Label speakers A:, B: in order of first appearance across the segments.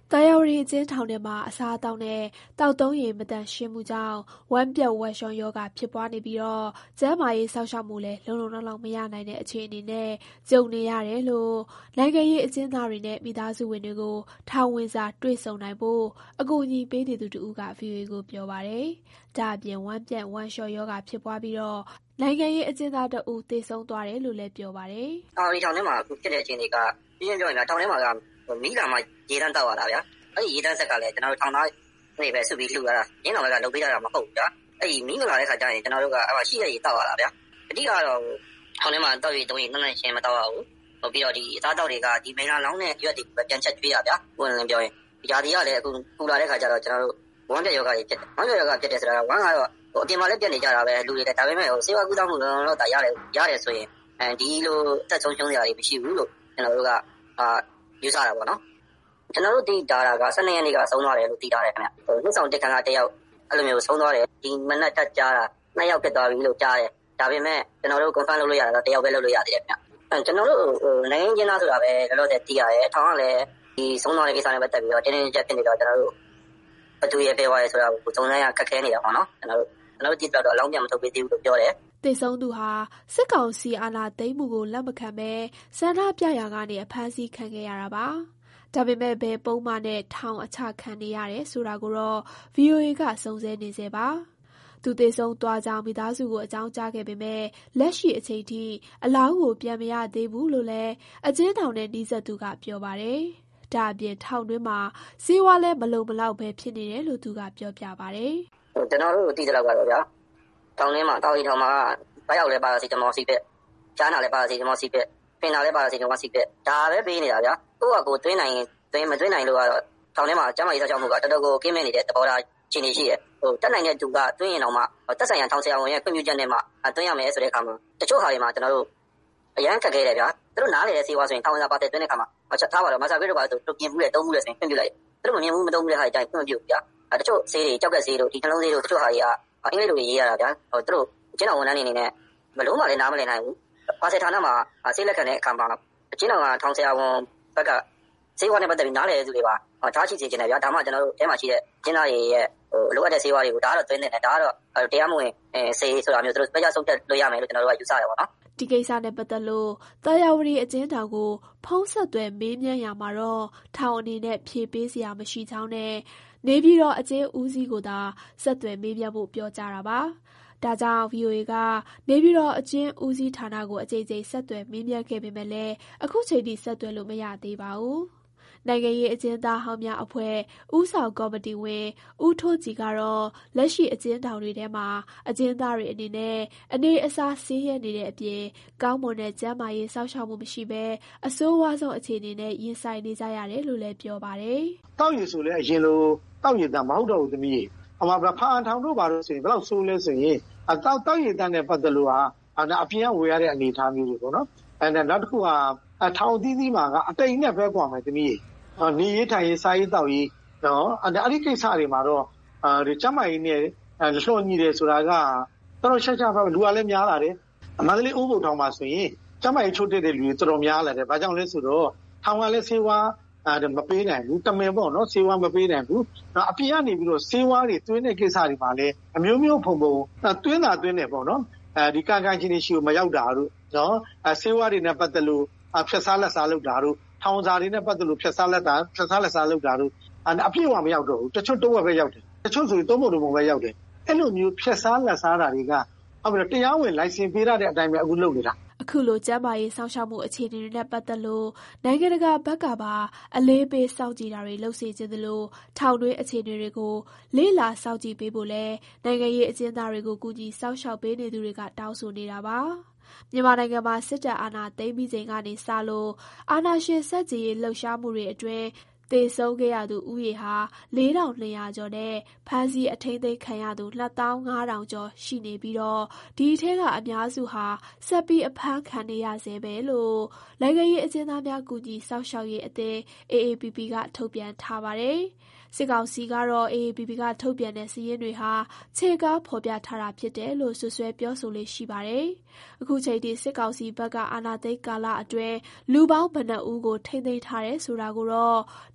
A: တာယာဝတီအကျဉ်းထောင်ထဲမှာအစားအသောက်နဲ့သောက်သုံးရေမသန့်ရှင်းမှုကြောင့်ဝမ်းပျက်ဝမ်းလျောရောဂါဖြစ်ပွားနေပြီးကျန်းမာရေးစောင့်ရှောက်မှုလည်းလုံလုံလောက်လောက်မရနိုင်တဲ့အခြေအနေနဲ့ကြုံနေရတယ်လို့နိုင်ငံရေးအကျဉ်းသားတွေနဲ့မိသားစုဝင်တွေကိုထောင်ဝင်စာတွေ့ဆုံနိုင်ဖို့အကူအညီပေးနေသူတဦးက VOA ကိုပြောပါတယ်။ဒါ့အပြင်ဝမ်းပျက်ဝမ်းလျောရောဂါဖြစ်ပွားပြီးနိုင်ငံရေးအကျဉ်းသားတဦးသေဆုံးသွားတယ်လို့လည်းပြောပါတယ်
B: ။ထောင်ထဲမှာဖြစ်တဲ့အခြေအနေကပြင်းပြင်းပြောရင်ထောင်ထဲမှာကမိလာမှရေတန်းတောက်ရတာဗျာ။အဲ့ဒီရေတန်းဆက်ကလည်းကျွန်တော်တို့ထောင်သားတွေပဲစုပြီးလှူရတာ။ရင်းတော်ကလုပ်ပေးရတာမဟုတ်ဘူးဗျာ။အဲ့ဒီမိမလာတဲ့ခါကျရင်ကျွန်တော်တို့ကအဲ့မှာရှိရရေတောက်ရတာဗျာ။အဓိကတော့ထောင်ထဲမှာတောက်ရတုံးရနှံ့ရှင်းမတောက်ရဘူး။ပြီးတော့ဒီအသားတောက်တွေကဒီမိလာလောင်းတဲ့ရွက်တွေပဲပြန်ချက်ကျွေးရဗျာ။ဝင်လင်းပြောရင်ຢာတီကလည်းအခုပူလာတဲ့ခါကျတော့ကျွန်တော်တို့ဝမ်းပြက်ယောဂတွေဖြစ်တယ်။ဝမ်းပြက်ယောဂဖြစ်တယ်ဆိုတာကဝမ်းကတော့အပြင်မှာလည်းပြက်နေကြတာပဲလူတွေလည်းဒါပေမဲ့ဆေးဝါးကုသမှုတော့ဒါရတယ်ဆိုရင်ဒီလိုတက်ဆုံးရှုံးစရာတွေမရှိဘူးလို့ကျွန်တော်တို့ကယူဆတာပေါ့နော်ကျွန်တော်တို့သိတာက12ရက်နေ့ကဆုံးသွားတယ်လို့သိထားတယ်ခင်ဗျနှစ်ဆောင်တက်ခန်းကတယောက်အဲ့လိုမျိုးဆုံးသွားတယ်ဒီမနက်တက်ကြားတာ2ယောက်ဖြစ်သွားပြီလို့ကြားတယ်ဒါပေမဲ့ကျွန်တော်တို့ confirm လုပ်လို့ရတာတော့တယောက်ပဲလုပ်လို့ရသေးတယ်ခင်ဗျကျွန်တော်တို့နိုင်ငံချင်းသားဆိုတာပဲလောလောဆယ်သိရတယ်ထောင်ကလည်းဒီဆုံးသွားတဲ့ကိစ္စနဲ့ပတ်သက်ပြီးတော့တင်းတင်းကြပ်ကြပ်ဖြစ်နေတော့ကျွန်တော်တို့ဘသူရဲ့ပေးသွားရဲဆိုတာကိုစုံစမ်းရခက်ခဲနေတာပေါ့နော်ကျွန်တော်တို့ကြည့်တော့အလောင်းပြန်မထုတ်ပေးသေးဘူးလို့ပြောတယ်
A: သေဆုံးသူဟာစစ်ကောင်စီအာဏာသိမ်းမှုကိုလက်မခံဘဲဆန္ဒပြရာကနေအဖမ်းဆီးခံခဲ့ရတာပါ။ဒါပေမဲ့ဘယ်ပုံမှန်နဲ့ထောင်အချခံနေရတယ်ဆိုတာကိုတော့ VOA ကစုံစမ်းနေစေပါ။သူသေဆုံးသွားကြောင်းမိသားစုကိုအကြောင်းကြားခဲ့ပေမဲ့လက်ရှိအချိန်ထိအလောင်းကိုပြန်မရသေးဘူးလို့လည်းအကျဉ်းထောင်နဲ့နှိစက်သူကပြောပါတယ်။ဒါအပြင်ထောင်တွင်းမှာစေဝါလည်းမလုံမလောက်ပဲဖြစ်နေတယ်လို့သူကပြောပြပါတယ်
B: ။ကျွန်တော်တို့သိကြတော့ကတော့ဗျာထောင်ထဲမှာတောင်ရီထောင်မှာဘရောက်လဲပါစီတမောစီပက်ကြားနာလဲပါစီတမောစီပက်ပင်နာလဲပါစီတမောစီပက်ဒါပဲပေးနေတာဗျာကိုယ့်ကကိုသွင်းနိုင်သွင်းမသွင်းနိုင်လို့ကတော့ထောင်ထဲမှာကျမကြီးဆောက်မှုကတော်တော်ကိုကင်းမဲ့နေတဲ့သဘောထားချင်းနေရှိရဲ့တက်နိုင်တဲ့သူကသွင်းရင်တော့မှတက်ဆိုင်ရထောင်ဆရာဝန်ရဲ့ခွင့်ပြုချက်နဲ့မှသွင်းရမယ်ဆိုတဲ့အခါမှာတချို့ဟာတွေမှာကျွန်တော်တို့အရန်ခက်ခဲတယ်ဗျာသူတို့နားလေတဲ့စေဝါဆိုရင်ထောင်ဝင်စာပါတဲ့သွင်းတဲ့အခါမှာထားပါတော့မဆာပြေတို့ပါဆိုသူပြင်မှုတဲ့တုံးမှုတဲ့ဆိုရင်ခွင့်ပြုလိုက်သူတို့မမြင်ဘူးမတုံးဘူးတဲ့ဟာတွေအတိုင်းခွင့်ပြုဗျာတချို့ဆေးတွေကြောက်ကက်ဆေးတို့ဒီနှလုံးဆေးတို့တချို့ဟာတွေကအင်္ဂလိပ်လိုရေးရတာဗျာသူတို့ကျင်းတော်ဝန်ထမ်းအနေနဲ့ဘလုံးမှလည်းနားမလည်နိုင်ဘူး။ပါစေဌာနမှာဆေးလက်ခံတဲ့အခါမှာကျင်းတော်ကထောင်ဆရာဝန်ဘက်ကဆေးဝါးနဲ့ပတ်သက်ပြီးနားလည်တဲ့သူတွေပါထားရှိစေချင်တယ်ဗျာဒါမှကျွန်တော်တို့အဲမှာရှိတဲ့ကျင်းသားတွေရဲ့လိုအပ်တဲ့ဆေးဝါးတွေကိုဒါကတော့သွင်းနေတယ်ဒါကတော့တရားမဝင်ဆေးဆိုတာမျိုးသူတို့ပြကြဆုံးဖြတ်လို့ရမယ်လို့ကျွန်တော်တို့ကယူဆရတယ်ပေါ့နော်
A: ဒီကိစ္စနဲ့ပတ်သက်လို့တာယာဝတီအကျဉ်းထောင်ကိုဖုံးဆက်သွဲမေးမြန်းရမှာတော့ထောင်အနေနဲ့ဖြေပေးစရာမရှိကြောင်းနဲ့နေပြည်တော်အကျဉ်းဦးစီးကိုသာဆက်သွဲမေးမြန်းဖို့ပြောကြတာပါဒါကြောင့် VOA ကနေပြည်တော်အကျဉ်းဦးစီးဌာနကိုအကြိမ်ကြိမ်ဆက်သွယ်မေးမြန်းခဲ့ပေမဲ့လည်းအခုချိန်ထိဆက်သွယ်လို့မရသေးပါဘူး။နိုင်ငံရေးအကျဉ်းသားဟောင်းများအဖွဲ့ဦးဆောင်ကော်မတီဝင်ဦးထိုးကြည်ကတော့လက်ရှိအကျဉ်းထောင်တွေထဲမှာအကျဉ်းသားတွေအနေနဲ့အနေအစားဆင်းရဲနေတဲ့အပြင်ကောင်းမွန်တဲ့ကျန်းမာရေးစောင့်ရှောက်မှုမရှိဘဲအဆိုးဝါးဆုံးအခြေအနေနဲ့ရင်ဆိုင်နေကြရတယ်လို့လည်းပြောပါတယ်
C: ။တောက်ရည်ဆိုလည်းအရင်လိုတောက်ရည်တာမဟုတ်တော့ဘူးသမီး။အမှဖားထောင်တို့ဘာလို့ဆိုရင်ဘယ်လောက်ဆိုးလဲဆိုရင်တောက်ရည်တန်းနဲ့ပတ်သက်လို့အပြင်ကဝေရတဲ့အနေအထားမျိုးတွေပေါ့နော်နောက်တစ်ခုထောင်သီးသီးမှာကအတိမ်နဲ့ပဲကွာမယ်သမီးနေရေးထိုင်ရေးစားရေးတောက်ရေးနော်အဲ့ဒီကိစ္စတွေမှာတော့ဒီကျမကြီးနဲ့လှော်ညီတယ်ဆိုတာကတော်တော်ရှာရှာပဲလူကလည်းများလာတယ်မန္တလေးအိုးဘုံထောင်မှာဆိုရင်ကျမကြီးချိုးတက်တဲ့လူတွေတော်တော်များလာတယ်ဘာကြောင့်လဲဆိုတော့ထောင်ကလည်းဆေးဝါးမပေးနိုင်ဘူးတမင်ပေါ့နော်ဆေးဝါးမပေးနိုင်ဘူးနောက်အပြင်ကနေပြီးတော့ဆေးဝါးတွေသွင်းတဲ့ကိစ္စတွေမှာလည်းအမျိုးမျိုးဖုံသွင်းတယ်ပေါ့နော်ဒီကာကန်ချင်းတွေရှိကိုမရောက်တာတို့နော်ဆေးဝါးတွေနဲ့ပတ်သက်လို့ဖြတ်စားလက်စားလုပ်တာတို့ထောင်စာတွေနဲ့ပတ်သက်လို့ဖြတ်စားလက်စားလုပ်တာတို့အပြည့်အဝမရောက်တော့ဘူးတချို့တော့ပဲရောက်တယ်တချို့ဆိုရင်သုံးဖို့ပဲရောက်တယ်အဲ့လိုမျိုးဖြတ်စားလက်စားတာတွေကတရားဝင်လိုင်စင်ပေးရတဲ့အတိုင်းပဲအခုလုပ်နေတာ
A: အခုလိုကျန်းမာရေးစောင့်ရှောက်မှုအခြေအနေတွေနဲ့ပတ်သက်လို့နိုင်ငံတကာဘက်ကပါအလေးပေးစောင့်ကြည့်တာတွေလုပ်စေချင်သလိုထောင်တွင်းအခြေအနေတွေကိုလေ့လာစောင့်ကြည့်ပေးဖို့လဲနိုင်ငံရေးအကျဉ်းသားတွေကိုကူညီစောင့်ရှောက်ပေးနေသူတွေကတောင်းဆိုနေတာပါမြန်မာနိုင်ငံမှာစစ်တပ်အာဏာသိမ်းပြီးချိန်ကနေစလို့အာဏာရှင်ဆန့်ကျင်ရေးလှုပ်ရှားမှုတွေအတွင်းသေဆုံးခဲ့ရသူဦးရေဟာ4200ကျော်နဲ့ဖမ်းဆီးအထိန်းသိမ်းခံရသူ2500ကျော်ရှိနေပြီးဒီထဲကအများစုဟာဆက်ပြီးအဖမ်းခံနေရဆဲပဲလို့နိုင်ငံရေးအကျဉ်းသားများကူညီစောင့်ရှောက်ရေးအသင်း AAPP ကထုတ်ပြန်ထားပါတယ်။စစ်ကောင်စီကတော့ AAPP ကထုတ်ပြန်တဲ့စာရင်းတွေဟာခြေကားဖော်ပြထားတာဖြစ်တယ်လို့ဆွဆွဲပြောဆိုလေးရှိပါတယ်။အခုချိန်ထိစစ်ကောင်စီဘက်ကအာဏာသိမ်းကာလအတွင်းလူပေါင်းဘယ်နှဦးကိုထိန်းသိမ်းထားတယ်ဆိုတာကိုတော့တ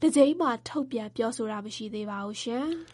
A: တစ်ကြိမ်မှထုတ်ပြန်ပြောဆိုတာမရှိသေးပါဘူးရှင်။